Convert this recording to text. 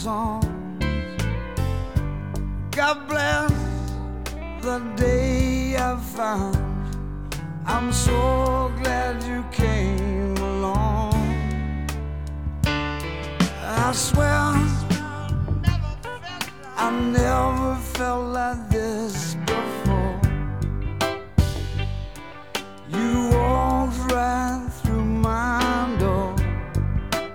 songs. God bless the day I found you. I'm so glad you came along. I swear I never felt like this